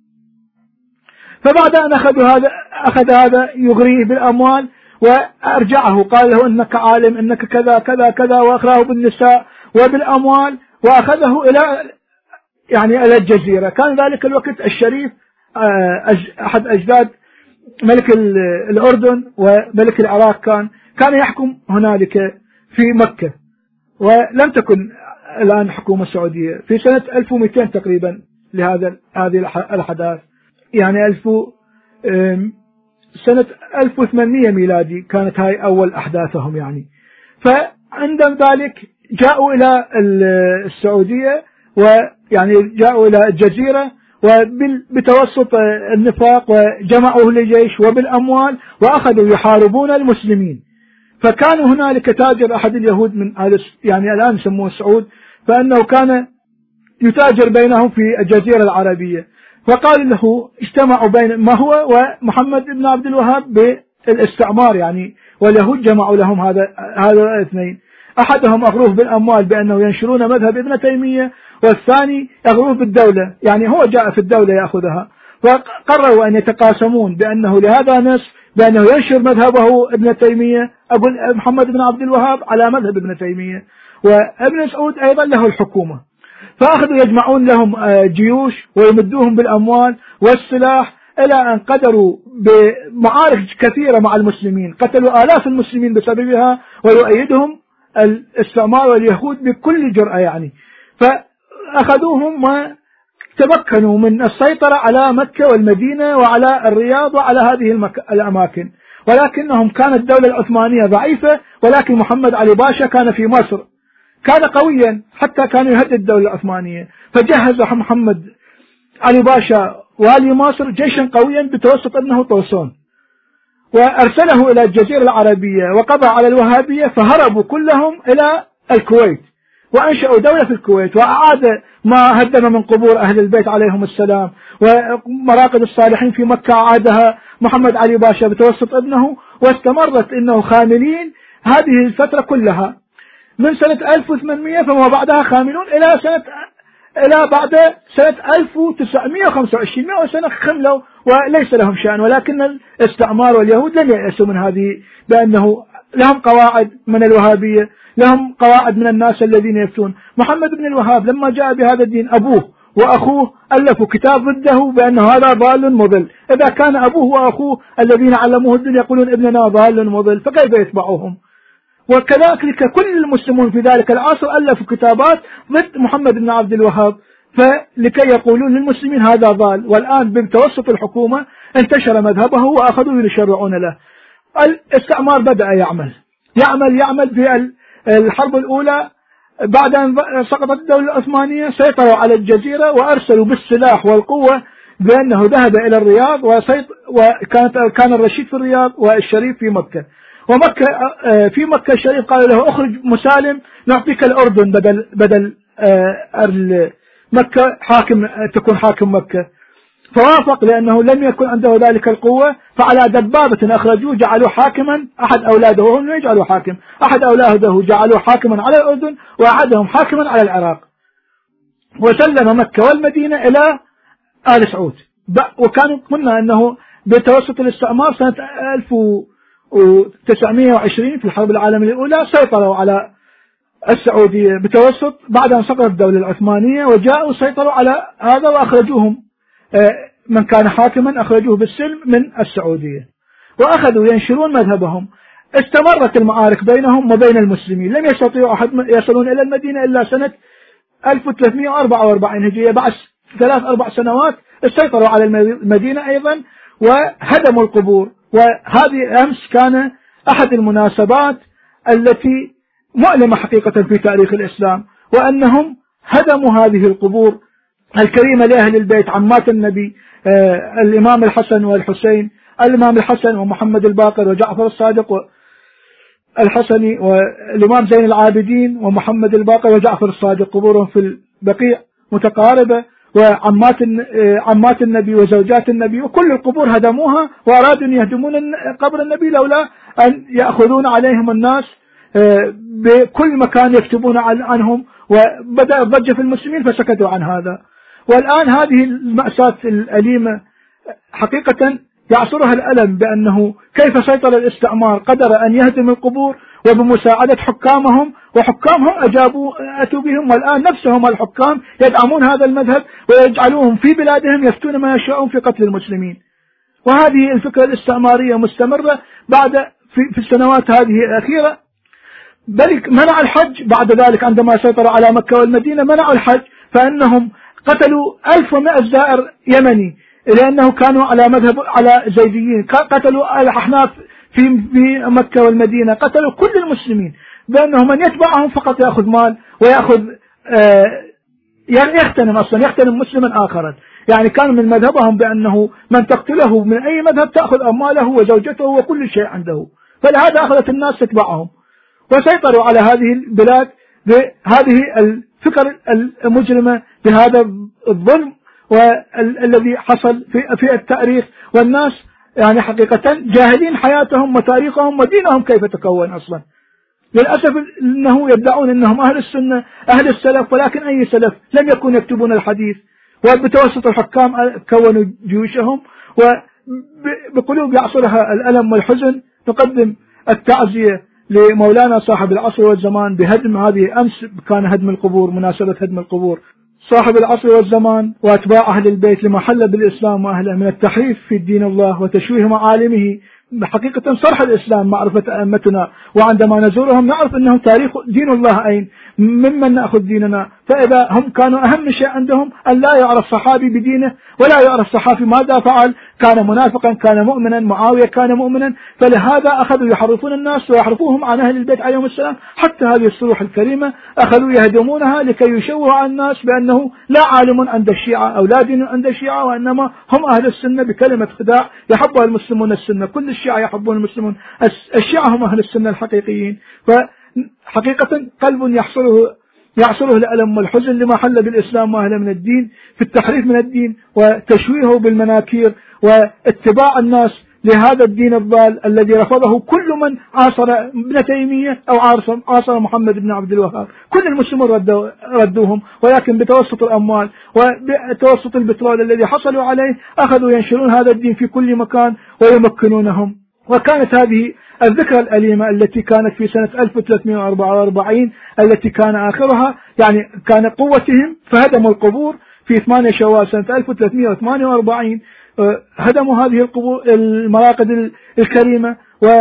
Speaker 2: فبعد أن أخذ هذا يغريه بالأموال وأرجعه، قال له إنك عالم إنك كذا كذا كذا، وأخراه بالنساء وبالأموال، وأخذه إلى الجزيرة. كان ذلك الوقت الشريف أحد أجداد ملك الأردن وملك العراق كان يحكم هنالك في مكة، ولم تكن الآن حكومة سعودية. في سنة 1200 تقريبا هذه الأحداث، يعني سنة 1800 ميلادي كانت هاي أول أحداثهم يعني. فعندما ذلك جاءوا إلى السعودية، ويعني جاءوا إلى الجزيرة وبتوسط النفاق، وجمعوه للجيش وبالأموال، وأخذوا يحاربون المسلمين. فكانوا هنالك تاجر أحد اليهود من يعني الآن يسموه السعود، فأنه كان يتاجر بينهم في الجزيرة العربية، فقال له اجتمعوا بين ما هو ومحمد بن عبد الوهاب بالاستعمار يعني، واليهود جمعوا لهم هذا الاثنين. أحدهم أغروه بالأموال بأنه ينشرون مذهب ابن تيمية، والثاني أغروه بالدولة، يعني هو جاء في الدولة يأخذها. فقرروا أن يتقاسمون بأنه لهذا نصف بأنه ينشر مذهبه ابن تيمية أبو محمد بن عبد الوهاب على مذهب ابن تيمية، وابن سعود أيضا له الحكومة. فأخذوا يجمعون لهم جيوش ويمدوهم بالأموال والسلاح، إلى أن قدروا بمعارك كثيرة مع المسلمين، قتلوا آلاف المسلمين بسببها، ويؤيدهم الاستعمار واليهود بكل جرأة يعني. فأخذوهم وتمكنوا من السيطرة على مكة والمدينة وعلى الرياض وعلى هذه الأماكن. ولكنهم كانت الدولة العثمانية ضعيفة، ولكن محمد علي باشا كان في مصر، كان قويا حتى كان يهدد الدولة العثمانية. فجهز محمد علي باشا والي مصر جيشا قويا بتوسط ابنه طوسون، وأرسله إلى الجزيرة العربية، وقضى على الوهابية، فهربوا كلهم إلى الكويت، وأنشأوا دولة في الكويت، وأعاد ما هدم من قبور أهل البيت عليهم السلام، ومراقد الصالحين في مكة أعادها محمد علي باشا بتوسط ابنه، واستمرت إنه خاملين هذه الفترة كلها من سنة 1800 فما بعدها خاملون إلى بعد سنة 1925. 100 سنة خملوا وليس لهم شأن، ولكن الاستعمار واليهود لم ييأسوا من هذه، بأنه لهم قواعد من الوهابية، لهم قواعد من الناس الذين يفتون. محمد بن الوهاب لما جاء بهذا الدين أبوه وأخوه ألفوا كتاب ضده بأنه هذا ضال مضل. إذا كان أبوه وأخوه الذين علموه الدين يقولون ابننا ضال مضل فكيف يتبعوهم؟ وكذلك كل المسلمون في ذلك العصر ألفوا كتابات ضد محمد بن عبد الوهاب فلكي يقولون للمسلمين هذا ضال. والآن بتوسط الحكومة انتشر مذهبه وأخذوا يشرعون له. الاستعمار بدأ يعمل في الحرب الأولى بعد أن سقطت الدولة العثمانية، سيطروا على الجزيرة وأرسلوا بالسلاح والقوة، بأنه ذهب إلى الرياض وكان الرشيد في الرياض والشريف في مكة. ومكة في مكة الشريف قال له اخرج مسالم نعطيك الأردن بدل مكة تكون حاكم مكة، فوافق لأنه لم يكن عنده ذلك القوة. فعلى دبابة أخرجوه جعلوا حاكما أحد أولاده، وهم يجعلوا حاكم أحد أولاده جعلوه حاكما على الأردن وأحدهم حاكما على العراق، وسلم مكة والمدينة إلى آل سعود. وكانوا قلنا أنه بتوسط الاستعمار سنة 1920 في الحرب العالمية الأولى سيطروا على السعودية بتوسط بعد أن سقطت الدولة العثمانية، وجاءوا سيطروا على هذا وأخرجوهم من كان حاكما أخرجوه بالسلم من السعودية، وأخذوا ينشرون مذهبهم. استمرت المعارك بينهم وبين المسلمين، لم يستطيعوا أحد يصلون إلى المدينة إلا سنة 1344 هجرية. بعد 3-4 سنوات استيطروا على المدينة أيضا وهدموا القبور. وهذه أمس كان أحد المناسبات التي مؤلمة حقيقة في تاريخ الإسلام، وأنهم هدموا هذه القبور الكريمة لأهل البيت عمات النبي، الإمام الحسن والحسين، الإمام الحسن ومحمد الباقر وجعفر الصادق والحسني، والإمام زين العابدين ومحمد الباقر وجعفر الصادق قبورهم في البقيع متقاربة، وعمات النبي وزوجات النبي، وكل القبور هدموها وأرادوا أن يهدمون قبر النبي لولا أن يأخذون عليهم الناس بكل مكان يكتبون عنهم، وبدأ الضجة في المسلمين فسكتوا عن هذا. والآن هذه المأساة الأليمة حقيقة يعصرها الألم، بأنه كيف سيطر الاستعمار قدر أن يهدم القبور وبمساعدة حكامهم، وحكامهم أتوا بهم، والآن نفسهم الحكام يدعمون هذا المذهب ويجعلوهم في بلادهم يفتون ما يشاءون في قتل المسلمين. وهذه الفكرة الاستعمارية مستمرة في السنوات هذه الأخيرة. بل منع الحج بعد ذلك، عندما سيطروا على مكة والمدينة منعوا الحج، فإنهم قتلوا 1100 زائر يمني لأنه كانوا على مذهب على زيديين، قتلوا الأحناف في مكة والمدينة، قتلوا كل المسلمين، بأنه من يتبعهم فقط يأخذ مال ويأخذ يعني يختنم مسلما آخرا. يعني كان من مذهبهم بأنه من تقتله من أي مذهب تأخذ أمواله وزوجته وكل شيء عنده، فلهذا أخذت الناس تتبعهم وسيطروا على هذه البلاد بهذه الفكر المجرمة، بهذا الظلم والذي حصل في التاريخ. والناس يعني حقيقة جاهلين حياتهم وتاريخهم ودينهم كيف تكون أصلا. للأسف أنه يدعون أنهم أهل السنة أهل السلف، ولكن أي سلف؟ لم يكونوا يكتبون الحديث، وبتوسط الحكام كونوا جيوشهم، وبقلوب يعصرها الألم والحزن نقدم التعزية لمولانا صاحب العصر والزمان بهدم هذه. أمس كان هدم القبور، مناسبة هدم القبور. صاحب العصر والزمان وأتباع أهل البيت لما حل بالإسلام وأهله من التحريف في دين الله وتشويه معالمه. حقيقة صرح الإسلام معرفة أئمتنا، وعندما نزورهم نعرف أنهم تاريخ دين الله أين ممن نأخذ ديننا. فإذا هم كانوا أهم شيء عندهم أن لا يعرف صحابي بدينه ولا يعرف صحابي ماذا فعل، كان منافقا كان مؤمنا، معاوية كان مؤمنا، فلهذا أخذوا يحرفون الناس ويحرفوهم عن أهل البيت عليهم السلام. حتى هذه الصروح الكريمة أخذوا يهدمونها لكي يشوهوا على الناس بأنه لا عالم عند الشيعة أو لا دين عند الشيعة، وإنما هم أهل السنة بكلمة خداع يحبها المسلمون السنة. كل الشيعة يحبون المسلمون، الشيعة هم أهل السنة الحقيقيين. فحقيقة قلب يحصله يعصره الألم والحزن لما حل بالإسلام وأهله من الدين في التحريف من الدين وتشويهه بالمناكير واتباع الناس لهذا الدين الضال الذي رفضه كل من عاصر ابن تيمية أو عاصر محمد بن عبد الوهاب. كل المسلمون ردوهم، ولكن بتوسط الأموال وبتوسط البترول الذي حصلوا عليه أخذوا ينشرون هذا الدين في كل مكان ويمكنونهم. وكانت هذه الذكرى الأليمة التي كانت في سنة 1344 التي كان آخرها يعني كان قوتهم فهدموا القبور في 8 شوال سنة 1348 هدموا هذه القبور المراقد الكريمة.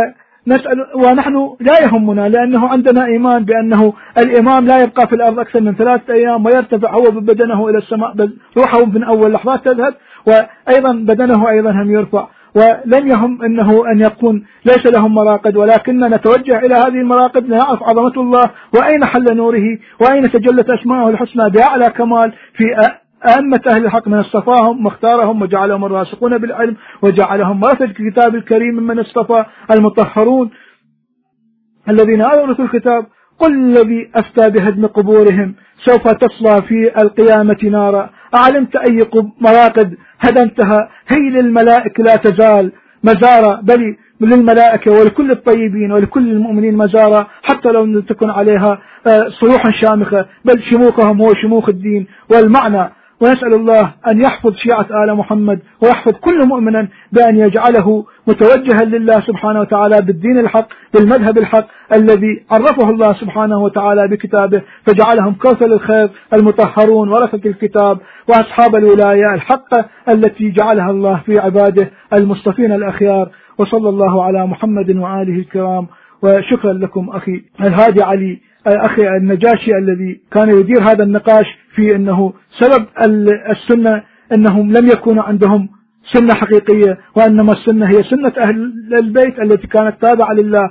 Speaker 2: ونحن لا يهمنا لأنه عندنا إيمان بأنه الإمام لا يبقى في الأرض أكثر من 3 أيام ويرتفع هو ببدنه إلى السماء، بل روحه من أول لحظات تذهب وأيضا بدنه أيضا هم يرفع. ولم يهم أنه أن يكون ليس لهم مراقد، ولكننا نتوجه إلى هذه المراقد لنعرف عظمة الله وأين حل نوره وأين تجلت أسماءه الحسنى بأعلى كمال في أئمة أهل الحق من اصطفاهم واختارهم وجعلهم الراسخون بالعلم وجعلهم ورثة الكتاب الكريم ممن اصطفى المطهرون الذين أورثوا الكتاب. قل الذي أفتى بهدم قبورهم سوف تصلى في القيامة نارا، أعلمت أي مراقد هدمتها؟ هي للملائكة لا تزال مزارة، بل للملائكة ولكل الطيبين ولكل المؤمنين مزارة، حتى لو لم تكن عليها صروحا شامخة، بل شموخهم هو شموخ الدين والمعنى. ونسأل الله أن يحفظ شيعة آل محمد ويحفظ كل مؤمنا بأن يجعله متوجها لله سبحانه وتعالى بالدين الحق بالمذهب الحق الذي عرفه الله سبحانه وتعالى بكتابه، فجعلهم كوثر الخير المطهرون ورثة الكتاب وأصحاب الولاية الحقة التي جعلها الله في عباده المصطفين الأخيار. وصلى الله على محمد وآله الكرام. وشكرا لكم أخي الهادي علي أخي النجاشي الذي كان يدير هذا النقاش في أنه سبب السنة أنهم لم يكونوا عندهم سنة حقيقية، وأنما السنة هي سنة أهل البيت التي كانت تابعة لله.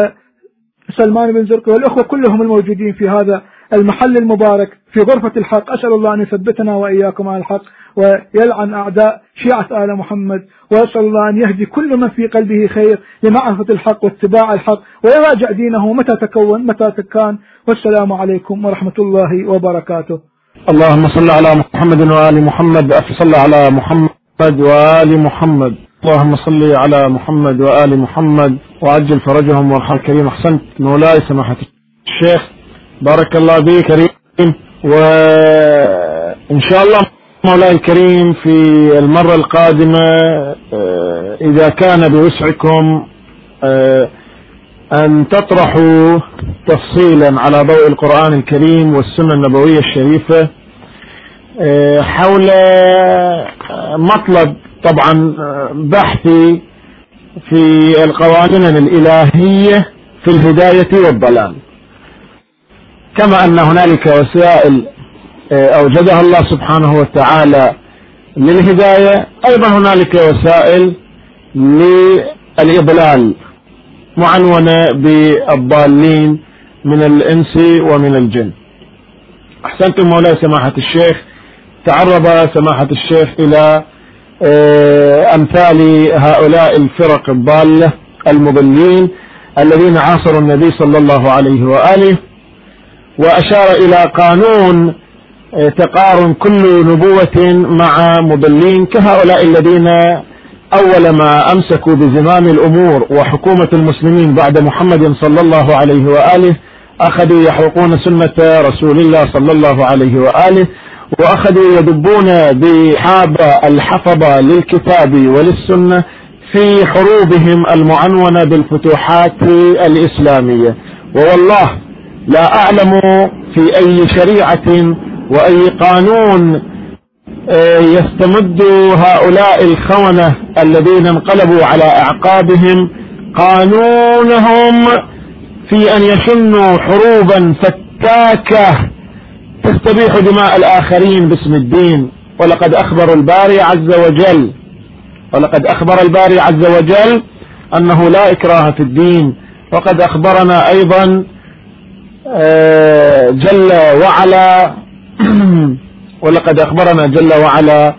Speaker 2: وسلمان بن زرقي والأخوة كلهم الموجودين في هذا المحل المبارك في غرفة الحق، أسأل الله أن يثبتنا وإياكم على الحق ويلعن أعداء شيعة آل محمد، وأسأل الله أن يهدي كل من في قلبه خير لمعرفة الحق واتباع الحق ويراجع دينه متى كان. والسلام عليكم ورحمة الله وبركاته.
Speaker 1: اللهم صل على محمد وآل محمد. صل على محمد وآل محمد. اللهم صل على محمد وآل محمد وعجل فرجهم وارحم الكريم. أحسنت مولاي سماحة الشيخ، بارك الله بك كريم. وإن شاء الله مولاي الكريم في المرة القادمة إذا كان بوسعكم أن تطرحوا تفصيلا على ضوء القرآن الكريم والسنة النبوية الشريفة حول مطلب طبعا بحثي في القوانين الإلهية في الهداية والضلال، كما أن هنالك وسائل أوجدها الله سبحانه وتعالى للهداية، أيضا هنالك وسائل للإضلال معنونة بالضالين من الإنس ومن الجن. أحسنتم مولاي سماحة الشيخ. تعرض سماحة الشيخ إلى أمثال هؤلاء الفرق الضالة المضلين الذين عاصروا النبي صلى الله عليه وآله، وأشار إلى قانون تقارن كل نبوة مع مضلين كهؤلاء الذين أول ما أمسكوا بزمام الأمور وحكومة المسلمين بعد محمد صلى الله عليه وآله أخذوا يحرقون سنة رسول الله صلى الله عليه وآله، وأخذوا يدبون بحاب الحفظة للكتاب وللسنة في حروبهم المعنونة بالفتوحات الإسلامية. ووالله لا أعلم في أي شريعة وأي قانون يستمد هؤلاء الخونة الذين انقلبوا على أعقابهم قانونهم في أن يشنوا حروبا فتاكة تستبيح دماء الآخرين باسم الدين. ولقد أخبر الباري عز وجل أنه لا إكراه في الدين، وقد أخبرنا أيضا جل وعلا ولقد أخبرنا جل وعلا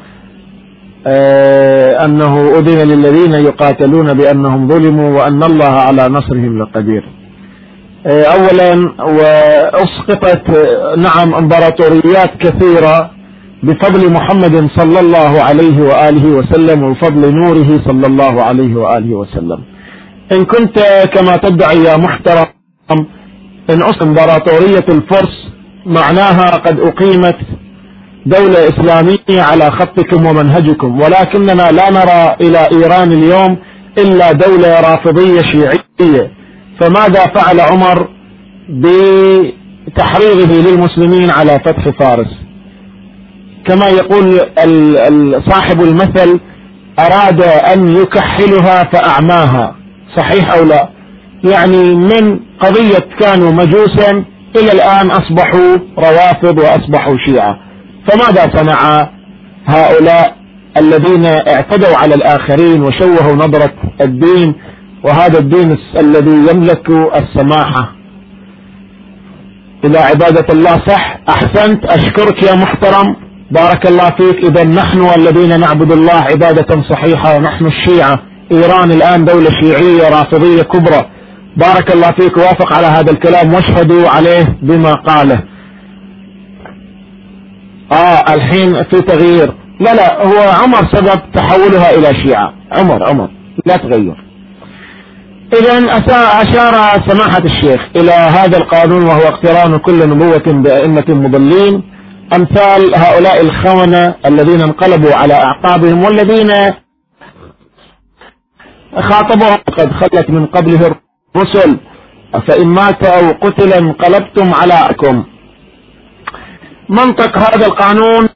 Speaker 1: أنه أذن للذين يقاتلون بأنهم ظلموا وأن الله على نصرهم لقدير. اولا واسقطت نعم امبراطوريات كثيرة بفضل محمد صلى الله عليه وآله وسلم وفضل نوره صلى الله عليه وآله وسلم. إن كنت كما تدعي يا محترم إن امبراطورية الفرس معناها قد أقيمت دولة إسلامية على خطكم ومنهجكم، ولكننا لا نرى إلى إيران اليوم إلا دولة رافضية شيعية. فماذا فعل عمر بتحريضه للمسلمين على فتح فارس؟ كما يقول صاحب المثل: أراد أن يكحلها فأعماها. صحيح أو لا؟ يعني من قضية كانوا مجوسا إلى الآن أصبحوا روافض وأصبحوا شيعة. فماذا صنع هؤلاء الذين اعتدوا على الآخرين وشوهوا نظرة الدين، وهذا الدين الذي يملك السماحة إلى عبادة الله؟ صح، أحسنت، أشكرك يا محترم، بارك الله فيك. إذا نحن الذين نعبد الله عبادة صحيحة ونحن الشيعة. إيران الآن دولة شيعية رافضية كبرى. بارك الله فيك، وافق على هذا الكلام واشهدوا عليه بما قاله. الحين في تغيير. لا هو عمر سبب تحولها إلى شيعة. عمر لا تغير. إذن أشار سماحة الشيخ إلى هذا القانون، وهو اقتران كل نبوة بأئمة مضلين أمثال هؤلاء الخونة الذين انقلبوا على أعقابهم، والذين خاطبهم قد خلت من قبله الرسل: فإن مات أو قتل انقلبتم على أعقابكم. منطق هذا القانون